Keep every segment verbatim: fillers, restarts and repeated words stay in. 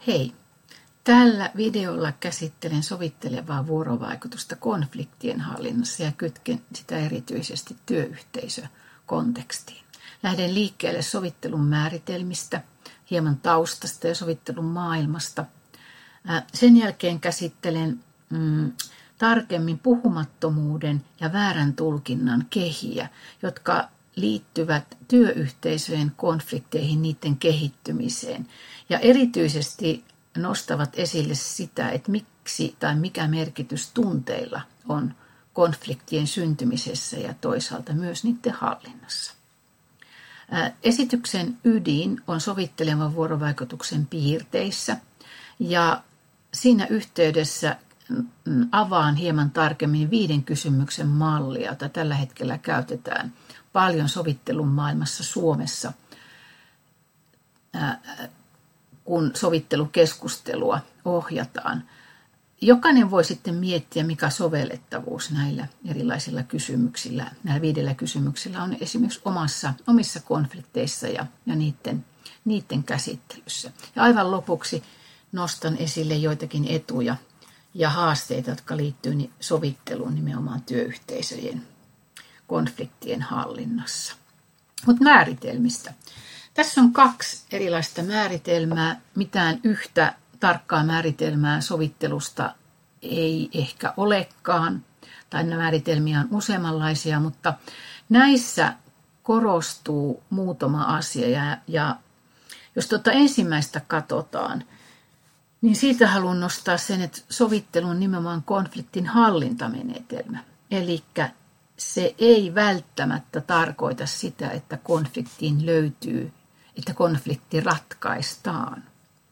Hei! Tällä videolla käsittelen sovittelevaa vuorovaikutusta konfliktien hallinnassa ja kytken sitä erityisesti työyhteisökontekstiin. Lähden liikkeelle sovittelun määritelmistä, hieman taustasta ja sovittelun maailmasta. Sen jälkeen käsittelen mm, tarkemmin puhumattomuuden ja väärän tulkinnan kehiä, jotka liittyvät työyhteisöjen konflikteihin, niiden kehittymiseen. Ja erityisesti nostavat esille sitä, että miksi tai mikä merkitys tunteilla on konfliktien syntymisessä ja toisaalta myös niiden hallinnassa. Esityksen ydin on sovittelevan vuorovaikutuksen piirteissä ja siinä yhteydessä avaan hieman tarkemmin viiden kysymyksen mallia, jota tällä hetkellä käytetään paljon sovittelun maailmassa Suomessa, kun sovittelukeskustelua ohjataan. Jokainen voi sitten miettiä, mikä sovellettavuus näillä erilaisilla kysymyksillä, näillä viidellä kysymyksillä on esimerkiksi omassa, omissa konflikteissa ja, ja niiden, niiden käsittelyssä. Ja aivan lopuksi nostan esille joitakin etuja ja haasteita, jotka liittyvät sovitteluun nimenomaan työyhteisöjen konfliktien hallinnassa. Mutta määritelmistä. Tässä on kaksi erilaista määritelmää. Mitään yhtä tarkkaa määritelmää sovittelusta ei ehkä olekaan, tai määritelmiä on useammanlaisia, mutta näissä korostuu muutama asia. Ja, ja jos tuota ensimmäistä katsotaan, niin siitä haluan nostaa sen, että sovittelu on nimenomaan konfliktin hallintamenetelmä. Eli se ei välttämättä tarkoita sitä, että konfliktiin löytyy, että konflikti ratkaistaan.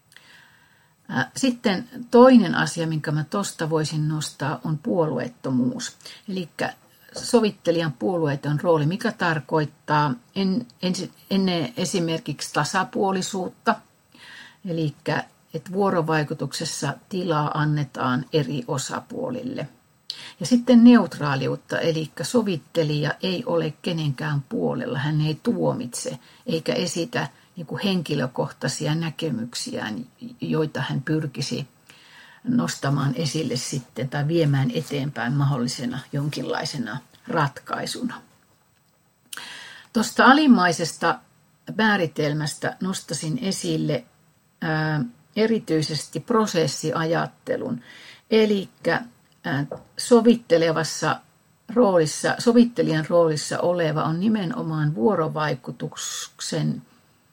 Sitten toinen asia, minkä mä tuosta voisin nostaa, on puolueettomuus. Eli sovittelijan puolueeton rooli, mikä tarkoittaa en, en, ennen esimerkiksi tasapuolisuutta, eli että vuorovaikutuksessa tilaa annetaan eri osapuolille. Ja sitten neutraaliutta, eli sovittelija ei ole kenenkään puolella, hän ei tuomitse eikä esitä niin kuin henkilökohtaisia näkemyksiään, joita hän pyrkisi nostamaan esille sitten tai viemään eteenpäin mahdollisena jonkinlaisena ratkaisuna. Tuosta alimmaisesta määritelmästä nostasin esille ää, erityisesti prosessiajattelun, eli sovittelevassa roolissa, sovittelijan roolissa oleva on nimenomaan vuorovaikutuksen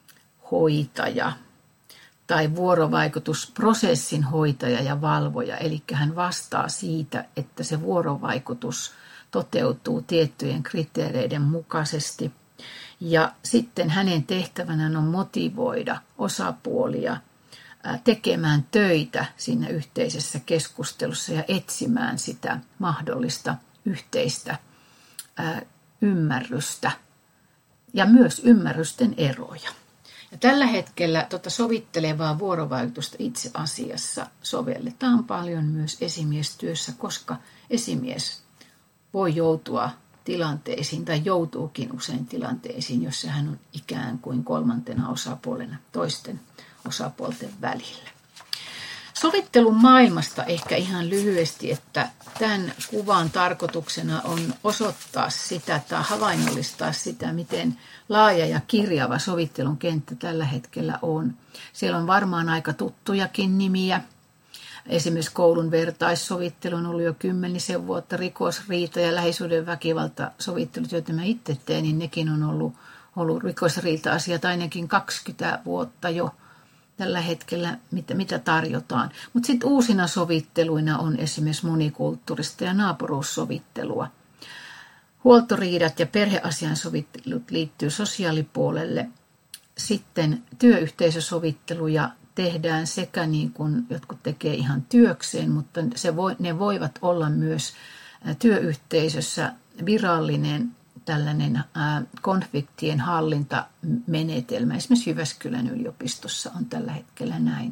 hoitaja tai vuorovaikutusprosessin hoitaja ja valvoja. Eli hän vastaa siitä, että se vuorovaikutus toteutuu tiettyjen kriteereiden mukaisesti. Ja sitten hänen tehtävänään on motivoida osapuolia tekemään töitä siinä yhteisessä keskustelussa ja etsimään sitä mahdollista yhteistä ää, ymmärrystä ja myös ymmärrysten eroja. Ja tällä hetkellä tuota sovittelevaa vuorovaikutusta itse asiassa sovelletaan paljon myös esimiestyössä, koska esimies voi joutua tilanteisiin tai joutuukin usein tilanteisiin, jossa hän on ikään kuin kolmantena osapuolena toisten osapuolten välillä. Sovittelun maailmasta ehkä ihan lyhyesti, että tämän kuvan tarkoituksena on osoittaa sitä tai havainnollistaa sitä, miten laaja ja kirjava sovittelun kenttä tällä hetkellä on. Siellä on varmaan aika tuttujakin nimiä. Esimerkiksi koulun vertaissovittelu on ollut jo kymmenisen vuotta, rikosriita ja lähisuhdeväkivalta sovittelut, joita mä itse teen, niin nekin on ollut, ollut rikosriita-asiat ainakin kaksikymmentä vuotta jo. Tällä hetkellä, mitä, mitä tarjotaan. Mutta sitten uusina sovitteluina on esimerkiksi monikulttuurista ja naapuruussovittelua. Huoltoriidat ja perheasian sovittelut liittyy sosiaalipuolelle. Sitten työyhteisösovitteluja tehdään sekä niin kuin jotkut tekee ihan työkseen, mutta se voi, ne voivat olla myös työyhteisössä virallinen tällainen ää, konfliktien hallintamenetelmä. Esimerkiksi Jyväskylän yliopistossa on tällä hetkellä näin.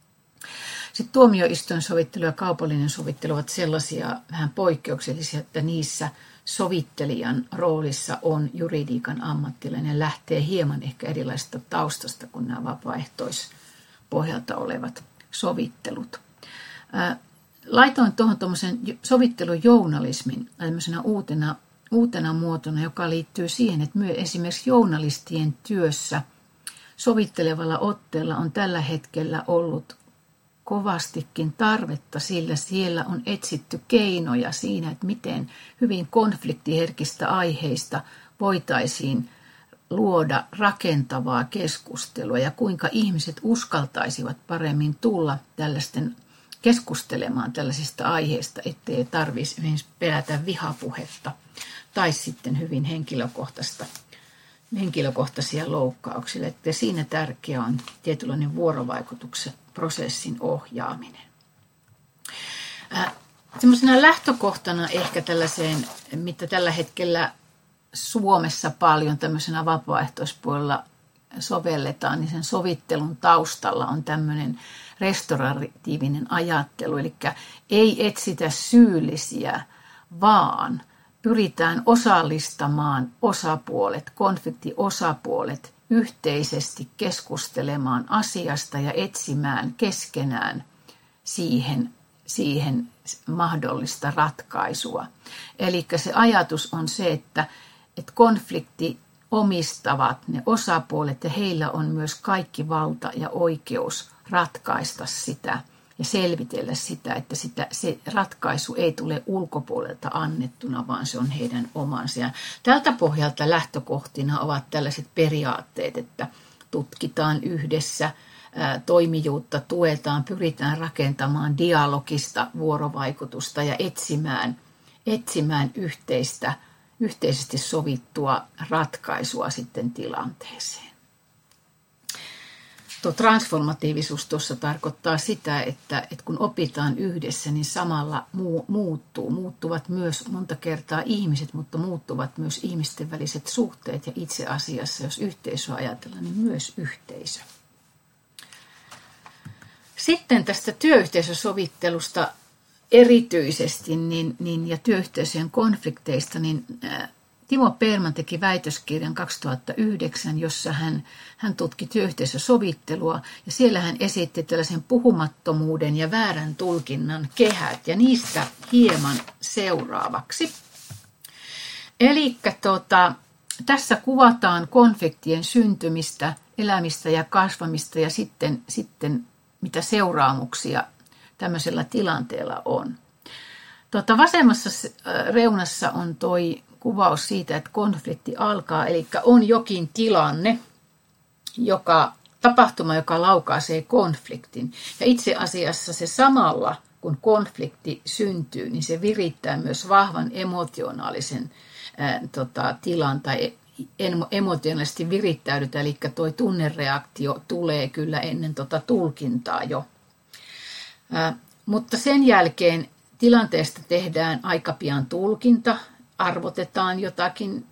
Sitten tuomioistuinsovittelu ja kaupallinen sovittelu ovat sellaisia vähän poikkeuksellisia, että niissä sovittelijan roolissa on juridiikan ammattilainen, lähtee hieman ehkä erilaisesta taustasta kuin nämä vapaaehtoispohjalta olevat sovittelut. Laitoin tuohon tuommoisen sovittelujournalismin tämmöisenä uutena, uutena muotona, joka liittyy siihen, että myös esimerkiksi journalistien työssä sovittelevalla otteella on tällä hetkellä ollut kovastikin tarvetta, sillä siellä on etsitty keinoja siinä, että miten hyvin konfliktiherkistä aiheista voitaisiin luoda rakentavaa keskustelua ja kuinka ihmiset uskaltaisivat paremmin tulla tällaisten keskustelemaan tällaisista aiheista, ettei tarvitsisi pelätä vihapuhetta tai sitten hyvin henkilökohtaista, henkilökohtaisia loukkauksia. Että siinä tärkeä on tietynlainen vuorovaikutuksen prosessin ohjaaminen. Äh, semmoisena lähtökohtana ehkä tällaiseen, mitä tällä hetkellä Suomessa paljon tämmöisenä vapaaehtoispuolella sovelletaan, niin sen sovittelun taustalla on tämmöinen restauratiivinen ajattelu, eli ei etsitä syyllisiä, vaan pyritään osallistamaan osapuolet, konfliktiosapuolet yhteisesti keskustelemaan asiasta ja etsimään keskenään siihen, siihen mahdollista ratkaisua. Eli se ajatus on se, että, että konflikti omistavat ne osapuolet ja heillä on myös kaikki valta ja oikeus ratkaista sitä ja selvitellä sitä, että sitä, se ratkaisu ei tule ulkopuolelta annettuna, vaan se on heidän omansa. Ja tältä pohjalta lähtökohtina ovat tällaiset periaatteet, että tutkitaan yhdessä, ää, toimijuutta tuetaan, pyritään rakentamaan dialogista vuorovaikutusta ja etsimään, etsimään yhteistä, yhteisesti sovittua ratkaisua sitten tilanteeseen. Tuo transformatiivisuus tuossa tarkoittaa sitä, että, että kun opitaan yhdessä, niin samalla muu, muuttuu. Muuttuvat myös monta kertaa ihmiset, mutta muuttuvat myös ihmisten väliset suhteet ja itse asiassa, jos yhteisöä ajatellaan, niin myös yhteisö. Sitten tästä työyhteisösovittelusta erityisesti niin, niin, ja työyhteisöjen konflikteista, niin ää, Timo Perman teki väitöskirjan kaksituhattayhdeksän, jossa hän, hän tutki työyhteisösovittelua ja siellä hän esitti tällaisen puhumattomuuden ja väärän tulkinnan kehät ja niistä hieman seuraavaksi. Eli tota, tässä kuvataan konfliktien syntymistä, elämistä ja kasvamista ja sitten, sitten mitä seuraamuksia tämmöisellä tilanteella on. Tota, vasemmassa reunassa on toi kuvaus siitä, että konflikti alkaa, eli on jokin tilanne, joka, tapahtuma, joka laukaisee konfliktin. Ja itse asiassa se samalla, kun konflikti syntyy, niin se virittää myös vahvan emotionaalisen ää, tota, tilan tai emotionaalisesti virittäydytään, eli tuo tunnereaktio tulee kyllä ennen tota tulkintaa jo. Ää, mutta sen jälkeen tilanteesta tehdään aika pian tulkinta, arvotetaan jotakin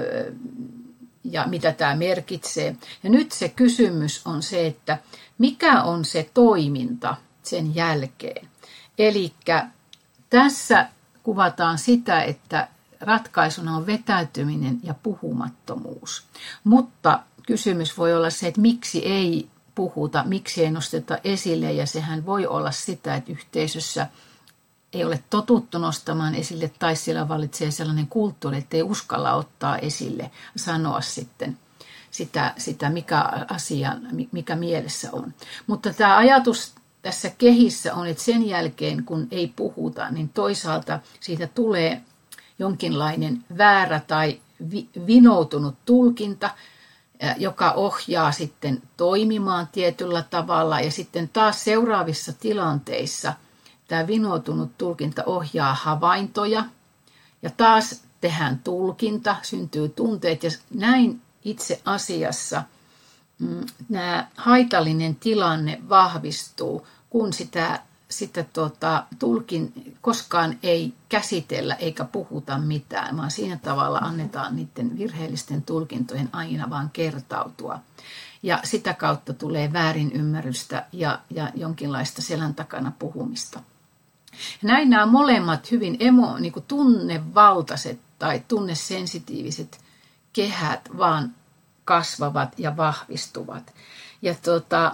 ja mitä tämä merkitsee. Ja nyt se kysymys on se, että mikä on se toiminta sen jälkeen. Eli tässä kuvataan sitä, että ratkaisuna on vetäytyminen ja puhumattomuus. Mutta kysymys voi olla se, että miksi ei puhuta, miksi ei nosteta esille. Ja sehän voi olla sitä, että yhteisössä ei ole totuttu nostamaan esille tai siellä vallitsee sellainen kulttuuri, että ei uskalla ottaa esille, sanoa sitten sitä, sitä mikä asia, mikä mielessä on. Mutta tämä ajatus tässä kehissä on, että sen jälkeen kun ei puhuta, niin toisaalta siitä tulee jonkinlainen väärä tai vinoutunut tulkinta, joka ohjaa sitten toimimaan tietyllä tavalla ja sitten taas seuraavissa tilanteissa tämä vinoutunut tulkinta ohjaa havaintoja ja taas tehdään tulkinta, syntyy tunteet ja näin itse asiassa mm, nämä haitallinen tilanne vahvistuu, kun sitä, sitä tota, tulkin koskaan ei käsitellä eikä puhuta mitään, vaan siinä tavalla annetaan niiden virheellisten tulkintojen aina vaan kertautua. Ja sitä kautta tulee väärinymmärrystä ja, ja jonkinlaista selän takana puhumista. Näin nämä molemmat hyvin emo, niin kuin tunnevaltaiset tai tunnesensitiiviset kehät vaan kasvavat ja vahvistuvat. Ja tota,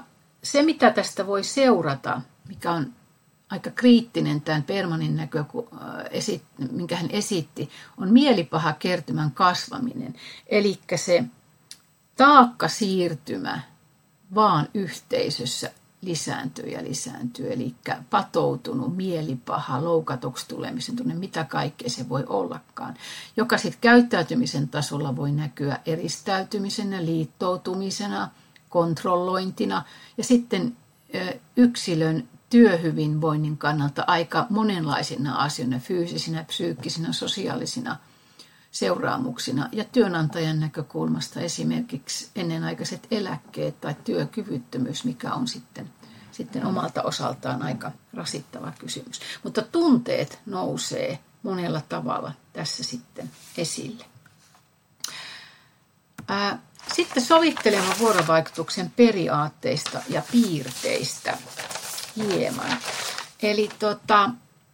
se, mitä tästä voi seurata, mikä on aika kriittinen tämän Bergmanin näkö, minkä hän esitti, on mielipaha kertymän kasvaminen. Eli se taakkasiirtymä vaan yhteisössä lisääntyy ja lisääntyy. Eli patoutunut mielipaha, loukatuksi tulemisen tunne, mitä kaikkea se voi ollakaan. Joka sitten käyttäytymisen tasolla voi näkyä eristäytymisenä, liittoutumisena, kontrollointina ja sitten yksilön työhyvinvoinnin kannalta aika monenlaisina asioina, fyysisinä, psyykkisinä, sosiaalisina seuraamuksina. Ja työnantajan näkökulmasta esimerkiksi ennenaikaiset eläkkeet tai työkyvyttömyys, mikä on sitten, sitten omalta osaltaan aika rasittava kysymys. Mutta tunteet nousee monella tavalla tässä sitten esille. Ää, Sitten sovittelevan vuorovaikutuksen periaatteista ja piirteistä hieman. Eli tota,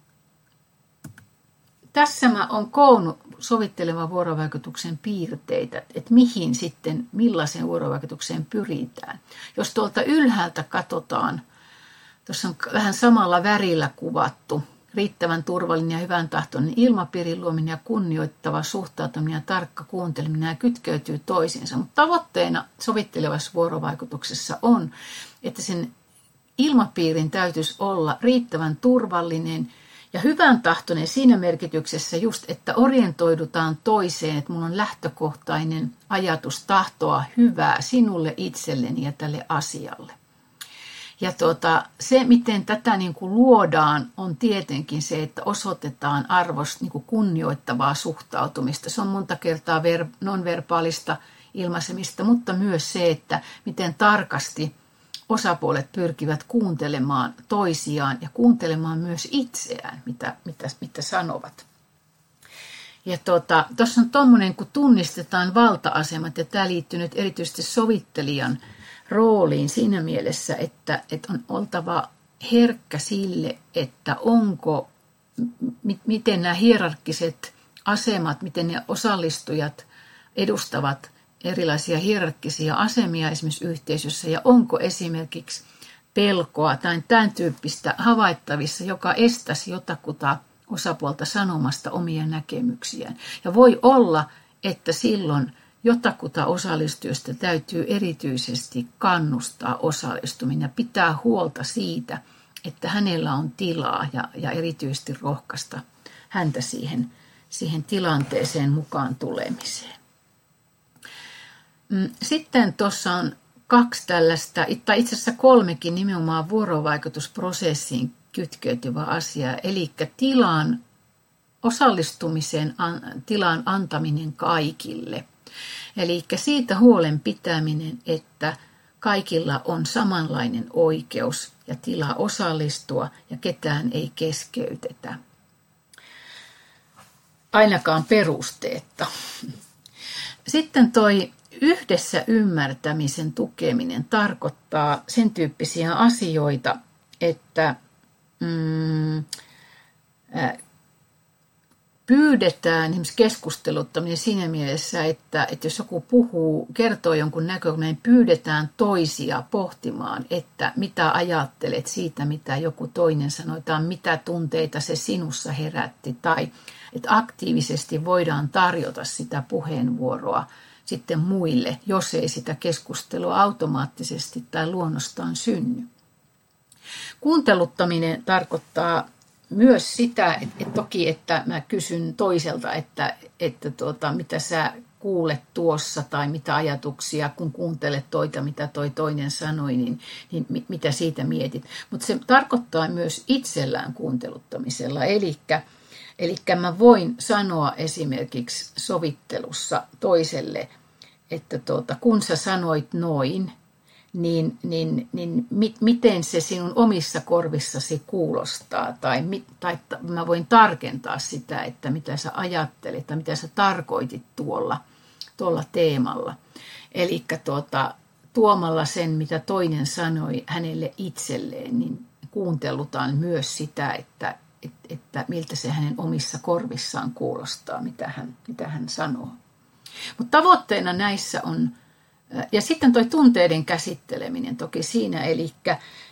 tässä mä oon koonnut sovittelevan vuorovaikutuksen piirteitä, että mihin sitten, millaiseen vuorovaikutukseen pyritään. Jos tuolta ylhäältä katsotaan, tuossa on vähän samalla värillä kuvattu, riittävän turvallinen ja hyvän tahtoinen ilmapiirin luominen ja kunnioittava suhtautuminen ja tarkka kuunteleminen ja kytkeytyy toisiinsa. Mutta tavoitteena sovittelevassa vuorovaikutuksessa on, että sen ilmapiirin täytyisi olla riittävän turvallinen ja hyvän tahtoinen siinä merkityksessä just, että orientoidutaan toiseen, että mulla on lähtökohtainen ajatus tahtoa hyvää sinulle itselleni ja tälle asialle. Ja tuota, se, miten tätä niin kuin luodaan, on tietenkin se, että osoitetaan arvosta niin kuin kunnioittavaa suhtautumista. Se on monta kertaa ver- nonverbaalista ilmaisemista, mutta myös se, että miten tarkasti osapuolet pyrkivät kuuntelemaan toisiaan ja kuuntelemaan myös itseään, mitä, mitä, mitä sanovat. Ja tuota, tuossa on tuommoinen, kun tunnistetaan valta-asemat, ja tämä liittyy nyt erityisesti sovittelijan rooliin siinä mielessä, että, että on oltava herkkä sille, että onko, m- miten nämä hierarkkiset asemat, miten ne osallistujat edustavat erilaisia hierarkkisia asemia esimerkiksi yhteisössä, ja onko esimerkiksi pelkoa tai tämän tyyppistä havaittavissa, joka estäisi jotakuta osapuolta sanomasta omia näkemyksiään. Ja voi olla, että silloin jotakuta osallistujasta täytyy erityisesti kannustaa osallistuminen ja pitää huolta siitä, että hänellä on tilaa ja, ja erityisesti rohkaista häntä siihen, siihen tilanteeseen mukaan tulemiseen. Sitten tuossa on kaksi tällaista, tai itse asiassa kolmekin nimenomaan vuorovaikutusprosessiin kytkeytyvä asia, eli tilan osallistumisen tilan antaminen kaikille. Eli siitä huolen pitäminen, että kaikilla on samanlainen oikeus ja tila osallistua ja ketään ei keskeytetä. Ainakaan perusteetta. Sitten toi yhdessä ymmärtämisen tukeminen tarkoittaa sen tyyppisiä asioita, että mm, äh, pyydetään esimerkiksi keskusteluttaminen siinä mielessä, että, että jos joku puhuu, kertoo jonkun näkökulman, niin pyydetään toisia pohtimaan, että mitä ajattelet siitä, mitä joku toinen sanoi, tai mitä tunteita se sinussa herätti, tai että aktiivisesti voidaan tarjota sitä puheenvuoroa sitten muille, jos ei sitä keskustelua automaattisesti tai luonnostaan synny. Kuunteluttaminen tarkoittaa myös sitä, että, että toki, että mä kysyn toiselta, että, että tuota, mitä sä kuulet tuossa tai mitä ajatuksia, kun kuuntelet toita, mitä toi toinen sanoi, niin, niin mitä siitä mietit. Mutta se tarkoittaa myös itsellään kuunteluttamisella, eli Eli mä voin sanoa esimerkiksi sovittelussa toiselle, että tuota, kun sä sanoit noin, niin, niin, niin mi, miten se sinun omissa korvissasi kuulostaa. Tai, tai mä voin tarkentaa sitä, että mitä sä ajattelet tai mitä sä tarkoitit tuolla, tuolla teemalla. Eli tuota, tuomalla sen, mitä toinen sanoi hänelle itselleen, niin kuuntelutaan myös sitä, että Että, että miltä se hänen omissa korvissaan kuulostaa, mitä hän, mitä hän sanoo. Mutta tavoitteena näissä on Ja sitten toi tunteiden käsitteleminen toki siinä, eli